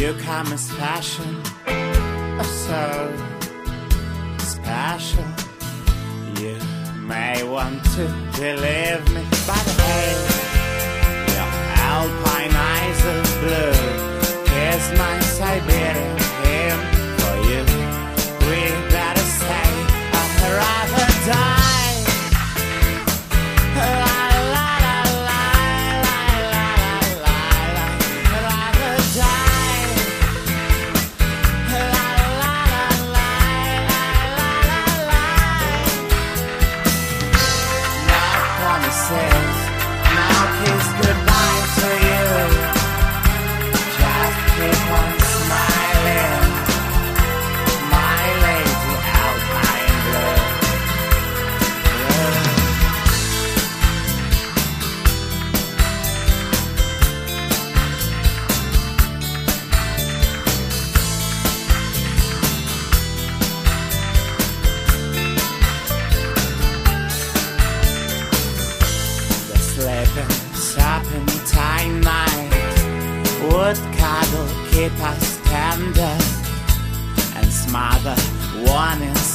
You come as fashion, oh so special. You may want to believe me, but hey, your alpine eyes are blue. Here's my Siberian hymn for you. We better say I'd rather die. Would cuddle, keep us tender, and smother one inside.